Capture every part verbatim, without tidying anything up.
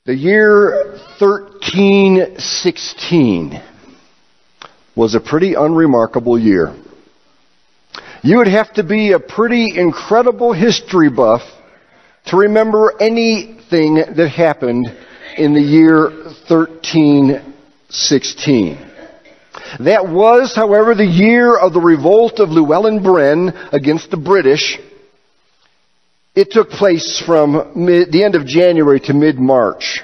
The year thirteen sixteen was a pretty unremarkable year. You would have to be a pretty incredible history buff to remember anything that happened in the year thirteen sixteen. That was, however, the year of the revolt of Llewellyn-Bren against the British. It took place from mid, the end of January to mid-March.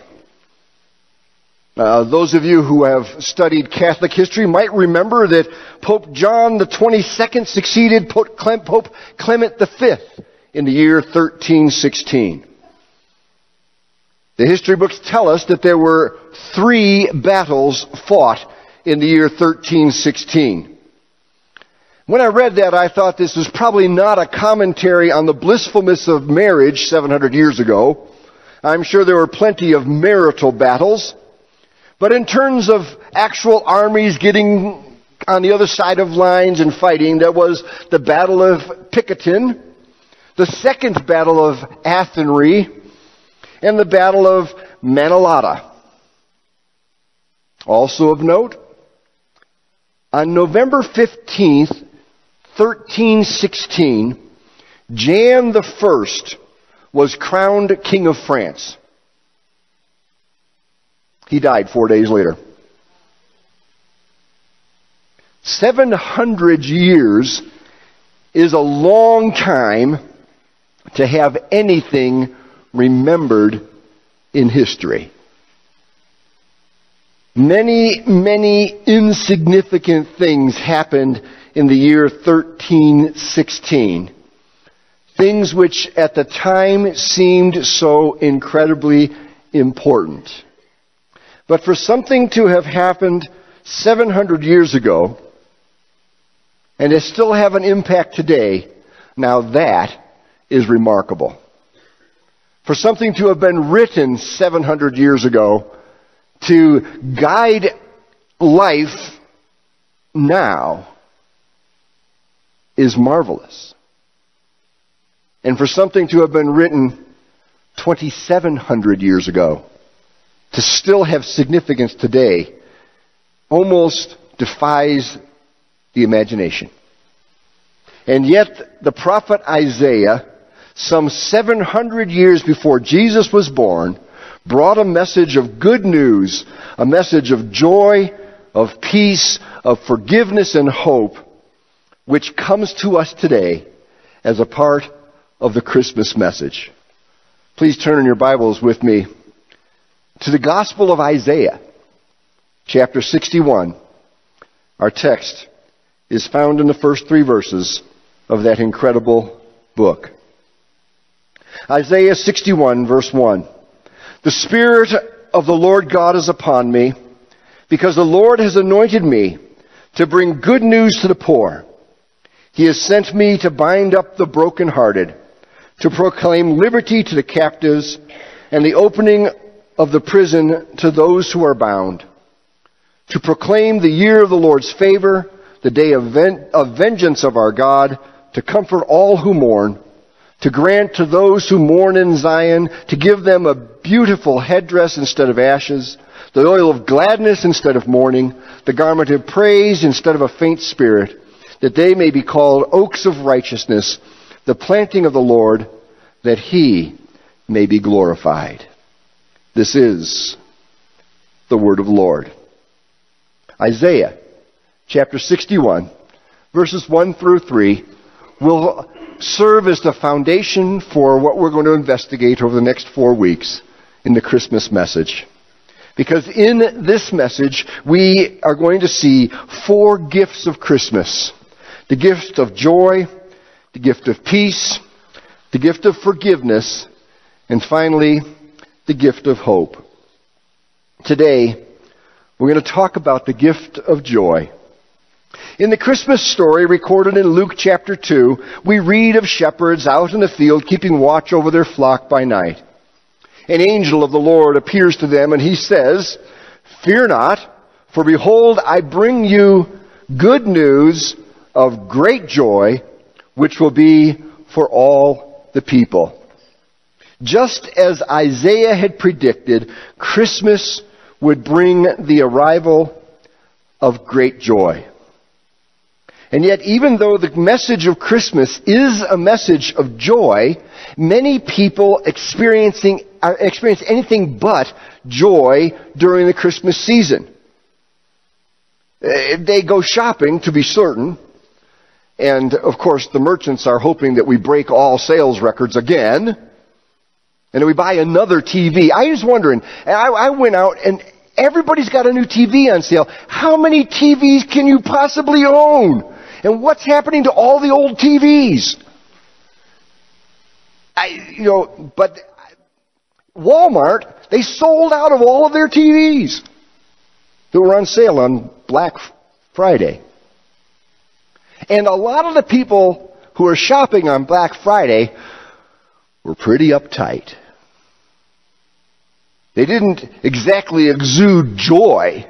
Uh, those of you who have studied Catholic history might remember that Pope John the twenty-second succeeded Pope Clement the fifth in the year thirteen sixteen. The history books tell us that there were three battles fought in the year thirteen sixteen. When I read that, I thought this was probably not a commentary on the blissfulness of marriage seven hundred years ago. I'm sure there were plenty of marital battles. But in terms of actual armies getting on the other side of lines and fighting, there was the Battle of Picatin, the Second Battle of Athenry, and the Battle of Manalatta. Also of note, on November fifteenth, thirteen sixteen, Jan the First was crowned King of France. He died four days later. Seven hundred years is a long time to have anything remembered in history. Many, many insignificant things happened in the year thirteen sixteen. Things which at the time seemed so incredibly important. But for something to have happened seven hundred years ago and to still have an impact today, now that is remarkable. For something to have been written seven hundred years ago to guide life now is marvelous. And for something to have been written twenty-seven hundred years ago to still have significance today almost defies the imagination. And yet the prophet Isaiah, some seven hundred years before Jesus was born, brought a message of good news, a message of joy, of peace, of forgiveness and hope, which comes to us today as a part of the Christmas message. Please turn in your Bibles with me to the Gospel of Isaiah, chapter sixty-one. Our text is found in the first three verses of that incredible book. Isaiah sixty-one, verse one. The Spirit of the Lord God is upon me, because the Lord has anointed me to bring good news to the poor. He has sent me to bind up the brokenhearted, to proclaim liberty to the captives, and the opening of the prison to those who are bound, to proclaim the year of the Lord's favor, the day of, ven- of vengeance of our God, to comfort all who mourn, to grant to those who mourn in Zion, to give them a beautiful headdress instead of ashes, the oil of gladness instead of mourning, the garment of praise instead of a faint spirit, that they may be called oaks of righteousness, the planting of the Lord, that He may be glorified. This is the word of the Lord. Isaiah chapter sixty-one, verses one through three, will serve as the foundation for what we're going to investigate over the next four weeks in the Christmas message. Because in this message, we are going to see four gifts of Christmas. The gift of joy, the gift of peace, the gift of forgiveness, and finally, the gift of hope. Today, we're going to talk about the gift of joy. In the Christmas story recorded in Luke chapter two, we read of shepherds out in the field keeping watch over their flock by night. An angel of the Lord appears to them and he says, "Fear not, for behold, I bring you good news of great joy, which will be for all the people." Just as Isaiah had predicted, Christmas would bring the arrival of great joy. And yet, even though the message of Christmas is a message of joy, many people experiencing uh, experience anything but joy during the Christmas season. Uh, they go shopping, to be certain, and of course the merchants are hoping that we break all sales records again, and that we buy another T V. I was wondering, and I, I went out and everybody's got a new T V on sale. How many T Vs can you possibly own? And what's happening to all the old T Vs? I, you know, but Walmart, they sold out of all of their T Vs that were on sale on Black Friday. And a lot of the people who are shopping on Black Friday were pretty uptight. They didn't exactly exude joy.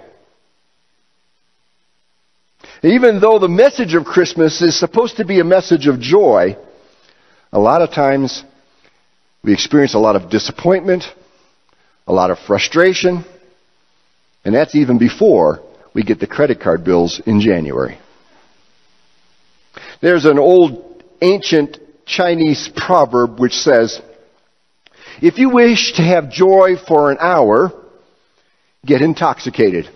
Even though the message of Christmas is supposed to be a message of joy, a lot of times we experience a lot of disappointment, a lot of frustration, and that's even before we get the credit card bills in January. There's an old ancient Chinese proverb which says, if you wish to have joy for an hour, get intoxicated.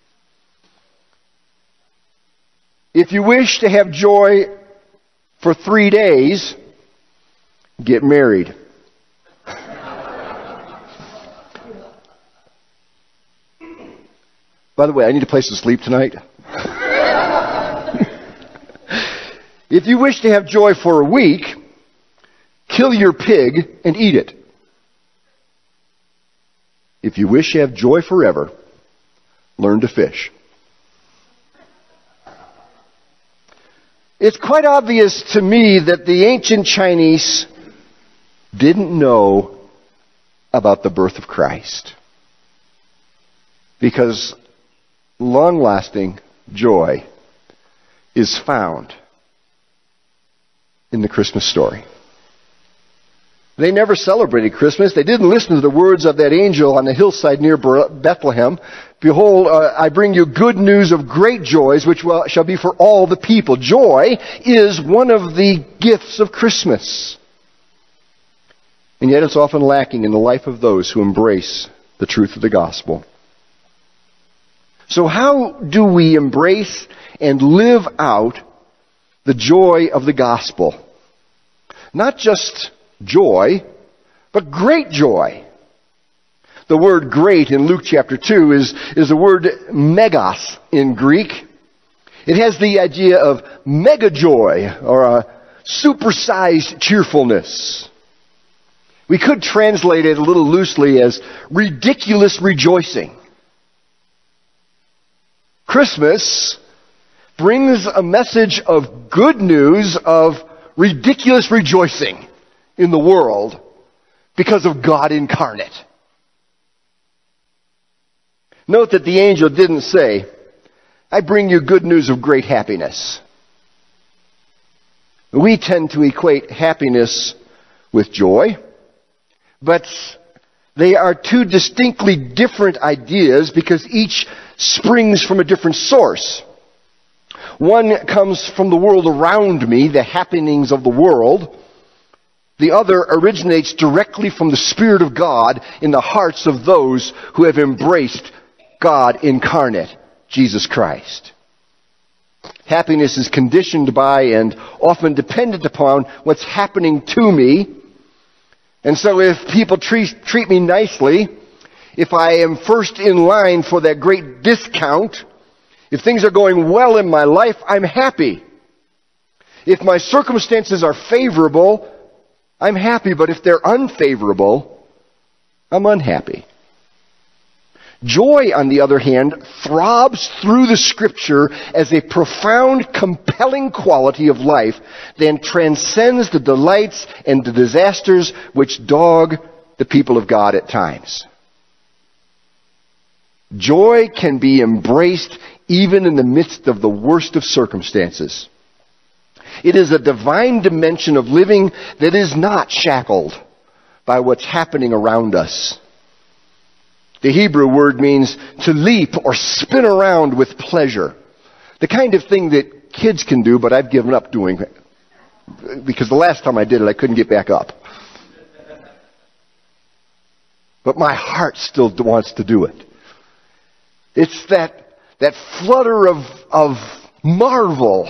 If you wish to have joy for three days, get married. By the way, I need a place to sleep tonight. If you wish to have joy for a week, kill your pig and eat it. If you wish to have joy forever, learn to fish. It's quite obvious to me that the ancient Chinese didn't know about the birth of Christ, because long-lasting joy is found in the Christmas story. They never celebrated Christmas. They didn't listen to the words of that angel on the hillside near Bethlehem. Behold, uh, I bring you good news of great joys, which will, shall be for all the people. Joy is one of the gifts of Christmas. And yet it's often lacking in the life of those who embrace the truth of the gospel. So how do we embrace and live out the joy of the gospel? Not just joy, but great joy. The word great in Luke chapter two is, is the word megas in Greek. It has the idea of mega joy, or a supersized cheerfulness. We could translate it a little loosely as ridiculous rejoicing. Christmas brings a message of good news of ridiculous rejoicing in the world because of God incarnate. Note that the angel didn't say, I bring you good news of great happiness. We tend to equate happiness with joy, but they are two distinctly different ideas because each springs from a different source. One comes from the world around me, the happenings of the world. The other originates directly from the Spirit of God in the hearts of those who have embraced God incarnate, Jesus Christ. Happiness is conditioned by and often dependent upon what's happening to me. And so if people treat, treat me nicely, if I am first in line for that great discount, if things are going well in my life, I'm happy. If my circumstances are favorable, I'm happy. But if they're unfavorable, I'm unhappy. Joy, on the other hand, throbs through the Scripture as a profound, compelling quality of life that transcends the delights and the disasters which dog the people of God at times. Joy can be embraced even in the midst of the worst of circumstances. It is a divine dimension of living that is not shackled by what's happening around us. The Hebrew word means to leap or spin around with pleasure. The kind of thing that kids can do, but I've given up doing it. Because the last time I did it, I couldn't get back up. But my heart still wants to do it. It's that, that flutter of, of marvel.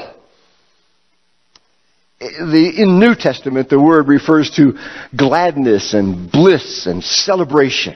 The, in New Testament, the word refers to gladness and bliss and celebration.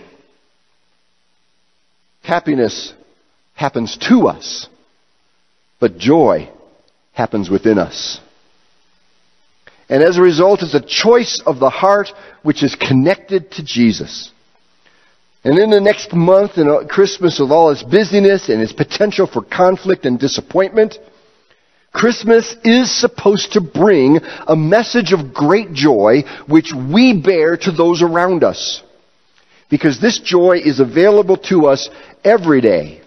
Happiness happens to us, but joy happens within us. And as a result, it's a choice of the heart which is connected to Jesus. And in the next month, and Christmas with all its busyness and its potential for conflict and disappointment, Christmas is supposed to bring a message of great joy which we bear to those around us. Because this joy is available to us every day.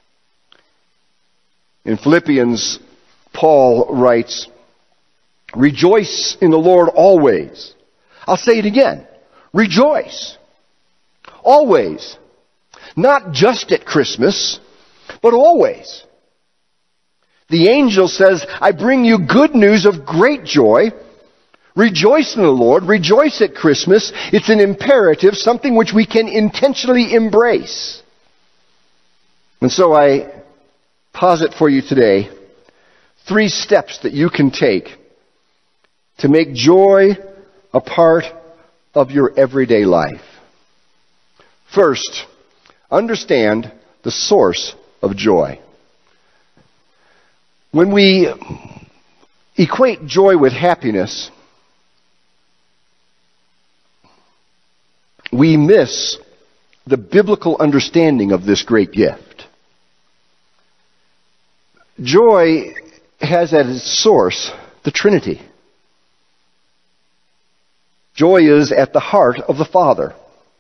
In Philippians, Paul writes, "Rejoice in the Lord always." I'll say it again. Rejoice. Always. Not just at Christmas, but always. The angel says, "I bring you good news of great joy." Rejoice in the Lord. Rejoice at Christmas. It's an imperative, something which we can intentionally embrace. And so I posit for you today three steps that you can take to make joy a part of your everyday life. First, understand the source of joy. When we equate joy with happiness, we miss the biblical understanding of this great gift. Joy has at its source the Trinity. Joy is at the heart of the Father.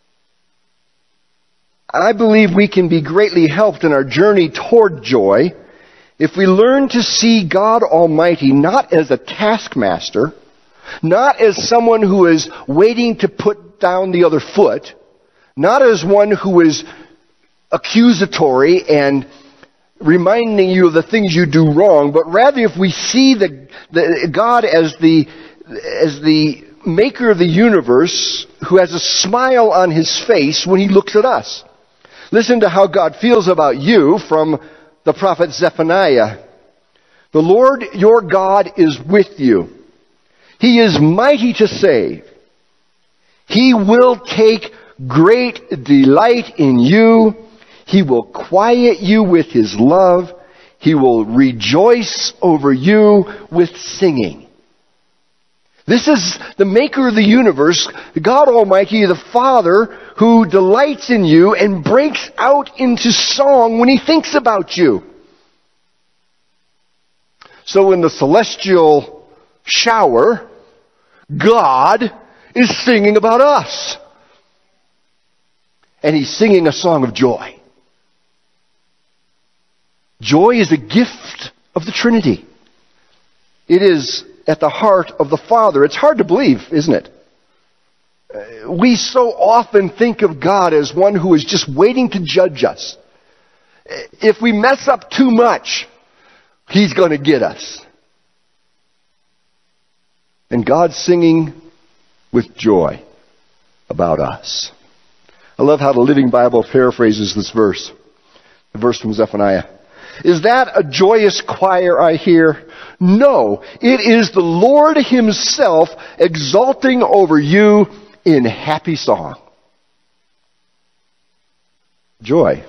I believe we can be greatly helped in our journey toward joy if we learn to see God Almighty not as a taskmaster, not as someone who is waiting to put down the other foot, not as one who is accusatory and reminding you of the things you do wrong, but rather if we see the, the God as the as the maker of the universe who has a smile on his face when he looks at us. Listen to how God feels about you from the prophet Zephaniah. "The Lord your God is with you. He is mighty to save. He will take great delight in you. He will quiet you with his love. He will rejoice over you with singing." This is the maker of the universe, God Almighty, the Father, who delights in you and breaks out into song when he thinks about you. So in the celestial shower, God is singing about us. And he's singing a song of joy. Joy is a gift of the Trinity. It is at the heart of the Father. It's hard to believe, isn't it? We so often think of God as one who is just waiting to judge us. If we mess up too much, he's going to get us. And God's singing with joy about us. I love how the Living Bible paraphrases this verse. The verse from Zephaniah. "Is that a joyous choir I hear? No, it is the Lord himself exulting over you in happy song." Joy.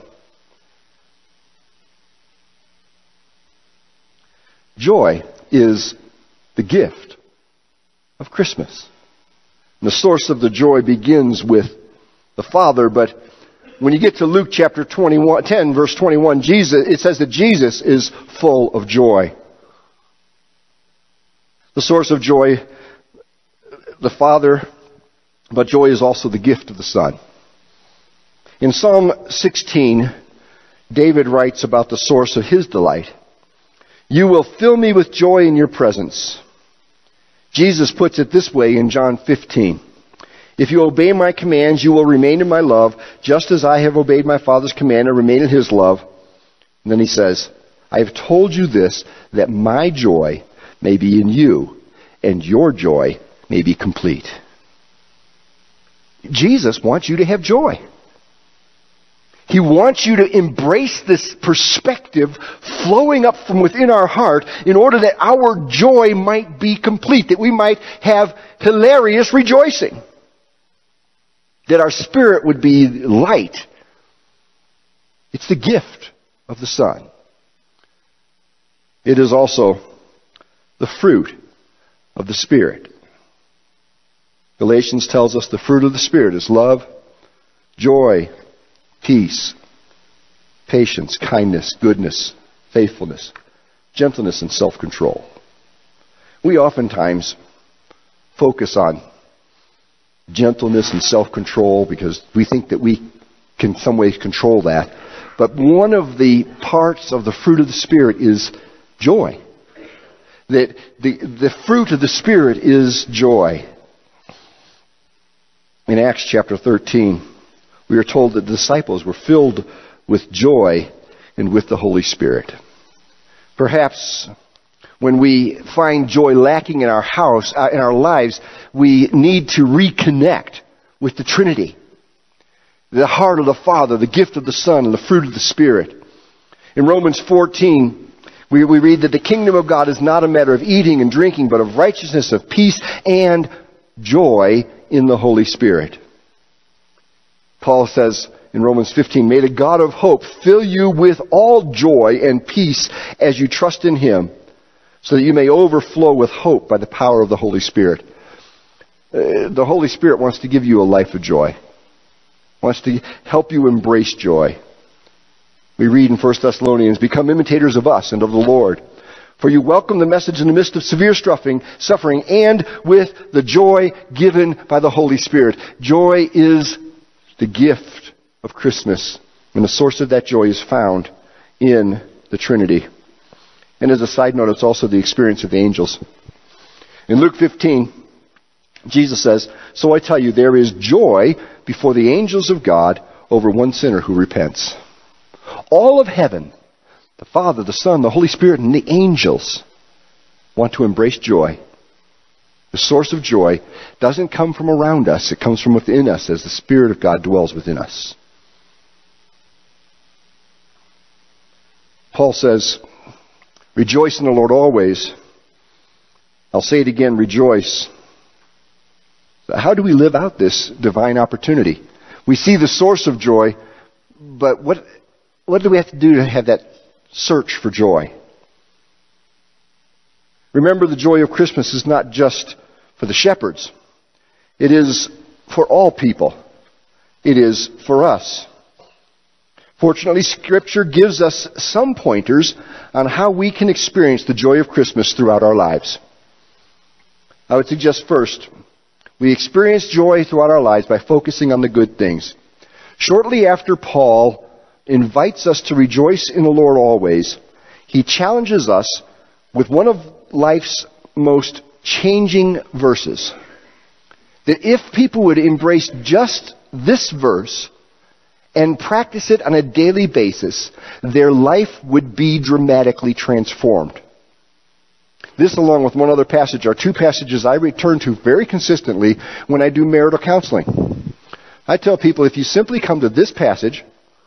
Joy is the gift of Christmas. And the source of the joy begins with the Father, but when you get to Luke chapter twenty-one, ten, verse twenty-one, Jesus, it says that Jesus is full of joy. The source of joy, the Father, but joy is also the gift of the Son. In Psalm sixteen, David writes about the source of his delight. "You will fill me with joy in your presence." Jesus puts it this way in John fifteen. If you obey my commands, you will remain in my love, just as I have obeyed my Father's command and remain in his love. And then he says, I have told you this, that my joy may be in you, and your joy may be complete. Jesus wants you to have joy. He wants you to embrace this perspective flowing up from within our heart in order that our joy might be complete, that we might have hilarious rejoicing, that our spirit would be light. It's the gift of the Son. It is also the fruit of the Spirit. Galatians tells us the fruit of the Spirit is love, joy, peace, patience, kindness, goodness, faithfulness, gentleness, and self-control. We oftentimes focus on gentleness and self-control because we think that we can in some ways control that. But one of the parts of the fruit of the Spirit is joy. That the, the fruit of the Spirit is joy. In Acts chapter thirteen, we are told that the disciples were filled with joy and with the Holy Spirit. Perhaps when we find joy lacking in our house, uh, in our lives, we need to reconnect with the Trinity. The heart of the Father, the gift of the Son, and the fruit of the Spirit. In Romans fourteen, we, we read that the kingdom of God is not a matter of eating and drinking, but of righteousness, of peace, and joy in the Holy Spirit. Paul says in Romans fifteen, may the God of hope fill you with all joy and peace as you trust in Him, so that you may overflow with hope by the power of the Holy Spirit. Uh, the Holy Spirit wants to give you a life of joy. Wants to help you embrace joy. We read in First Thessalonians, become imitators of us and of the Lord. For you welcome the message in the midst of severe suffering, suffering and with the joy given by the Holy Spirit. Joy is the gift of Christmas, and the source of that joy is found in the Trinity. And as a side note, it's also the experience of the angels. In Luke fifteen, Jesus says, so I tell you, there is joy before the angels of God over one sinner who repents. All of heaven, the Father, the Son, the Holy Spirit, and the angels want to embrace joy. The source of joy doesn't come from around us. It comes from within us as the Spirit of God dwells within us. Paul says, rejoice in the Lord always. I'll say it again, rejoice. How do we live out this divine opportunity? We see the source of joy, but what, what do we have to do to have that search for joy? Remember, the joy of Christmas is not just for the shepherds. It is for all people. It is for us. Fortunately, Scripture gives us some pointers on how we can experience the joy of Christmas throughout our lives. I would suggest first, we experience joy throughout our lives by focusing on the good things. Shortly after Paul invites us to rejoice in the Lord always, he challenges us with one of life's most changing verses. That if people would embrace just this verse and practice it on a daily basis, their life would be dramatically transformed. This, along with one other passage, are two passages I return to very consistently when I do marital counseling. I tell people, if you simply come to this passage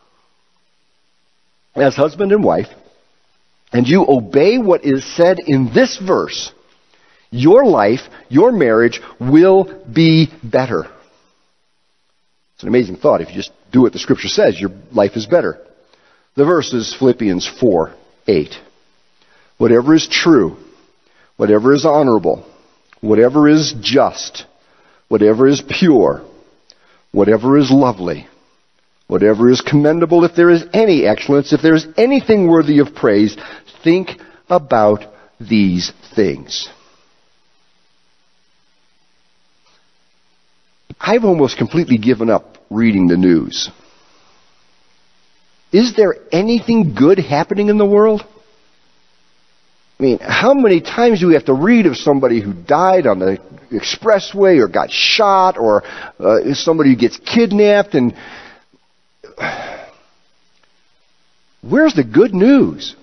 as husband and wife, and you obey what is said in this verse, your life, your marriage will be better. It's an amazing thought. If you just do what the Scripture says, your life is better. The verse is Philippians four eight. Whatever is true, whatever is honorable, whatever is just, whatever is pure, whatever is lovely, whatever is commendable, if there is any excellence, if there is anything worthy of praise, think about these things. I've almost completely given up reading the news. Is there anything good happening in the world? I mean, how many times do we have to read of somebody who died on the expressway or got shot or uh, somebody who gets kidnapped. And where's the good news?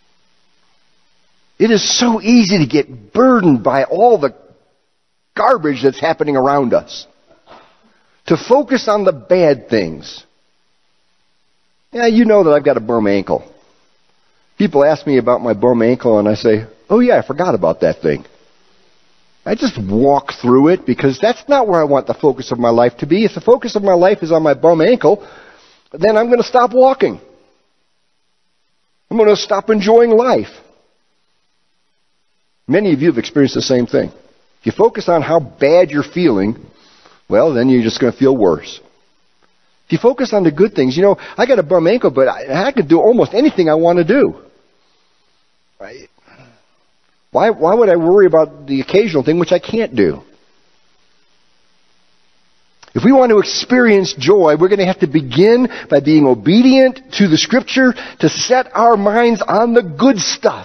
It is so easy to get burdened by all the garbage that's happening around us. To focus on the bad things. Yeah, you know that I've got a bum ankle. People ask me about my bum ankle and I say, oh yeah, I forgot about that thing. I just walk through it because that's not where I want the focus of my life to be. If the focus of my life is on my bum ankle, then I'm going to stop walking. I'm going to stop enjoying life. Many of you have experienced the same thing. If you focus on how bad you're feeling, well, then you're just going to feel worse. If you focus on the good things, you know, I got a bum ankle, but I, I can do almost anything I want to do. Right? Why, why would I worry about the occasional thing which I can't do? If we want to experience joy, we're going to have to begin by being obedient to the Scripture to set our minds on the good stuff.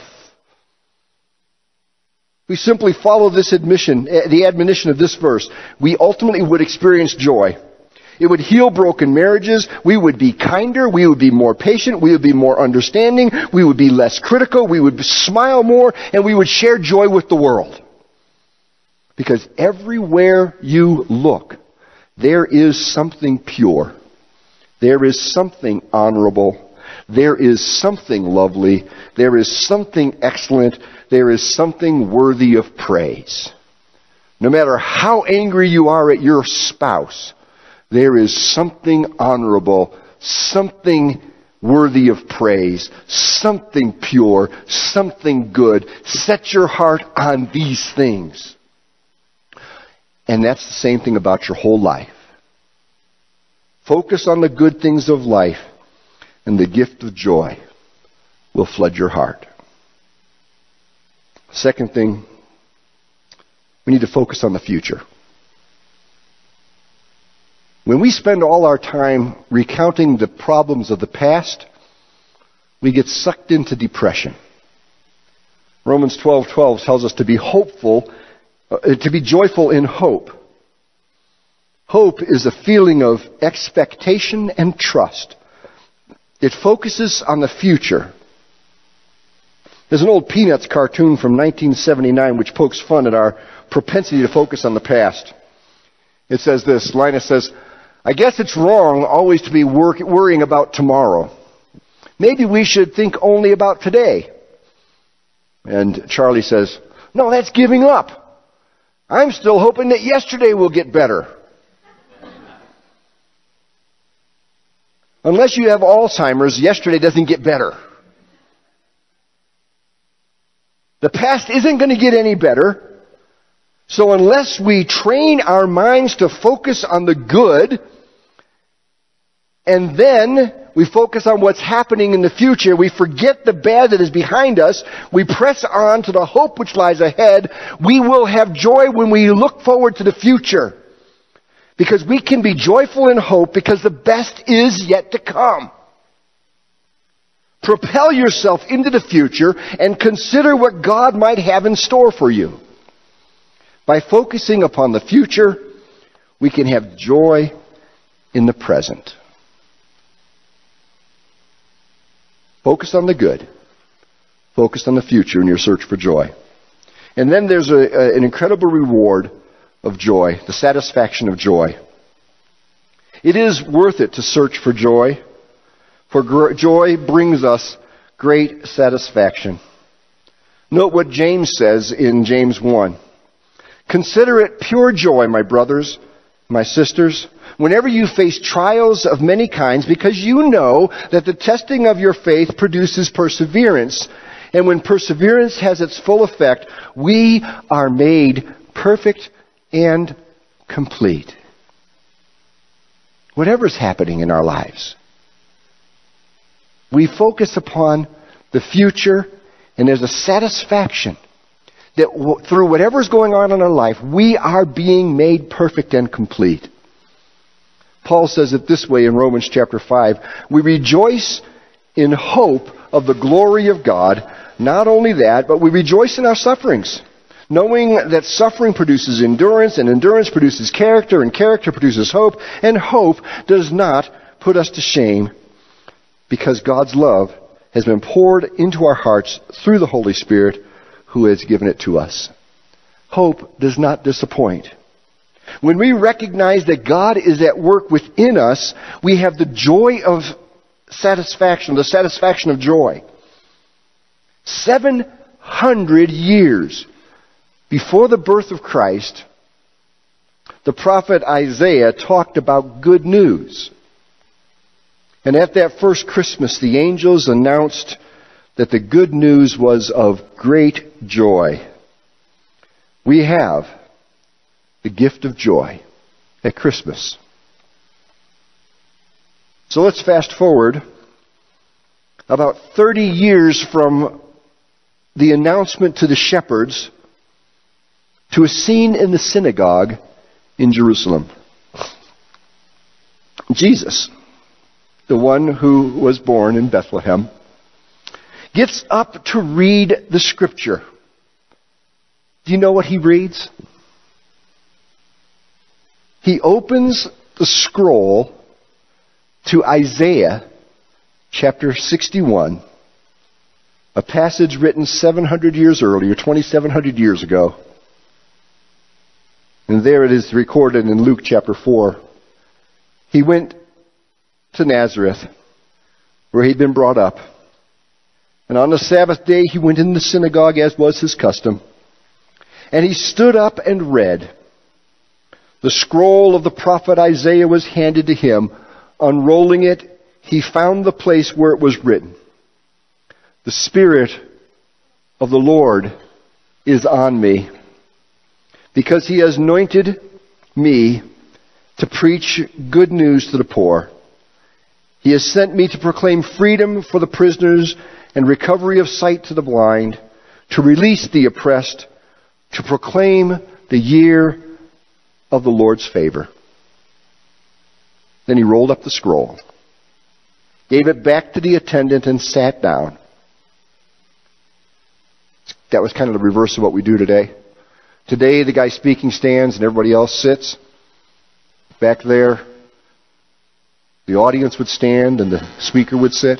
We simply follow this admission, the admonition of this verse, we ultimately would experience joy. It would heal broken marriages. We would be kinder. We would be more patient. We would be more understanding. We would be less critical. We would smile more. And we would share joy with the world. Because everywhere you look, there is something pure. There is something honorable. There is something lovely. There is something excellent. There is something worthy of praise. No matter how angry you are at your spouse, there is something honorable, something worthy of praise, something pure, something good. Set your heart on these things. And that's the same thing about your whole life. Focus on the good things of life, and the gift of joy will flood your heart. Second thing, we need to focus on the future. When we spend all our time recounting the problems of the past, we get sucked into depression. Romans twelve twelve tells us to be hopeful, uh, to be joyful in hope. Hope is a feeling of expectation and trust. It focuses on the future. There's an old Peanuts cartoon from nineteen seventy-nine which pokes fun at our propensity to focus on the past. It says this, Linus says, I guess it's wrong always to be work, worrying about tomorrow. Maybe we should think only about today. And Charlie says, no, that's giving up. I'm still hoping that yesterday will get better. Unless you have Alzheimer's, yesterday doesn't get better. The past isn't going to get any better. So unless we train our minds to focus on the good, and then we focus on what's happening in the future, we forget the bad that is behind us, we press on to the hope which lies ahead, we will have joy when we look forward to the future. Because we can be joyful in hope because the best is yet to come. Propel yourself into the future and consider what God might have in store for you. By focusing upon the future, we can have joy in the present. Focus on the good. Focus on the future in your search for joy. And then there's a, a, an incredible reward of joy, the satisfaction of joy. It is worth it to search for joy, for gr- joy brings us great satisfaction. Note what James says in James one. Consider it pure joy, my brothers, my sisters, whenever you face trials of many kinds, because you know that the testing of your faith produces perseverance. And when perseverance has its full effect, we are made perfect and complete. Whatever's happening in our lives, we focus upon the future, and there's a satisfaction that w- through whatever's going on in our life, we are being made perfect and complete. Paul says it this way in Romans chapter five, we rejoice in hope of the glory of God. Not only that, but we rejoice in our sufferings, knowing that suffering produces endurance, and endurance produces character, and character produces hope, and hope does not put us to shame, because God's love has been poured into our hearts through the Holy Spirit who has given it to us. Hope does not disappoint. When we recognize that God is at work within us, we have the joy of satisfaction, the satisfaction of joy. Seven hundred years before the birth of Christ, the prophet Isaiah talked about good news. And at that first Christmas, the angels announced that the good news was of great joy. We have the gift of joy at Christmas. So let's fast forward about thirty years from the announcement to the shepherds to a scene in the synagogue in Jerusalem. Jesus, the one who was born in Bethlehem, gets up to read the scripture. Do you know what he reads? He opens the scroll to Isaiah chapter sixty-one, a passage written seven hundred years earlier, twenty-seven hundred years ago. And there it is recorded in Luke chapter four. He went to Nazareth, where he'd been brought up. And on the Sabbath day he went in the synagogue, as was his custom. And he stood up and read. The scroll of the prophet Isaiah was handed to him. Unrolling it, he found the place where it was written, "The Spirit of the Lord is on me, because he has anointed me to preach good news to the poor. He has sent me to proclaim freedom for the prisoners and recovery of sight to the blind, to release the oppressed, to proclaim the year of the Lord's favor." Then he rolled up the scroll, gave it back to the attendant, and sat down. That was kind of the reverse of what we do today. Today, the guy speaking stands and everybody else sits. Back there, the audience would stand and the speaker would sit.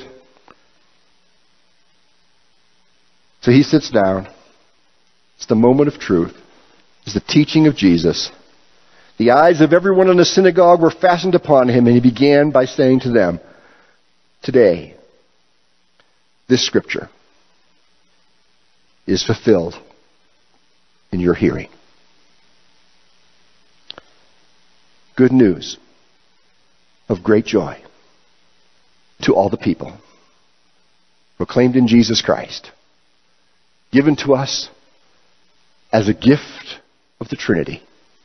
So he sits down. It's the moment of truth. It's the teaching of Jesus. The eyes of everyone in the synagogue were fastened upon him, and he began by saying to them, "Today, this scripture is fulfilled in your hearing." Good news of great joy to all the people, proclaimed in Jesus Christ, given to us as a gift of the Trinity.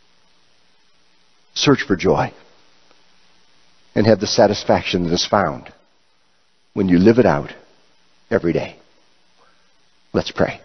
Search for joy and have the satisfaction that is found when you live it out every day. Let's pray.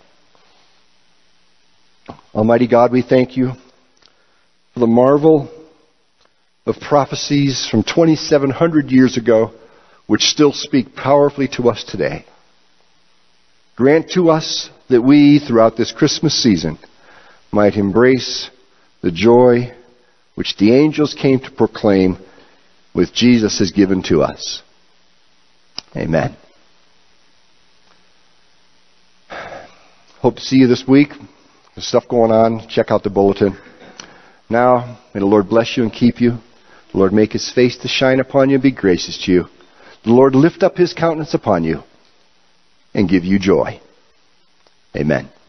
Almighty God, we thank you for the marvel of prophecies from twenty-seven hundred years ago which still speak powerfully to us today. Grant to us that we, throughout this Christmas season, might embrace the joy which the angels came to proclaim, with Jesus has given to us. Amen. Hope to see you this week. There's stuff going on. Check out the bulletin. Now, may the Lord bless you and keep you. The Lord make his face to shine upon you and be gracious to you. The Lord lift up his countenance upon you and give you joy. Amen.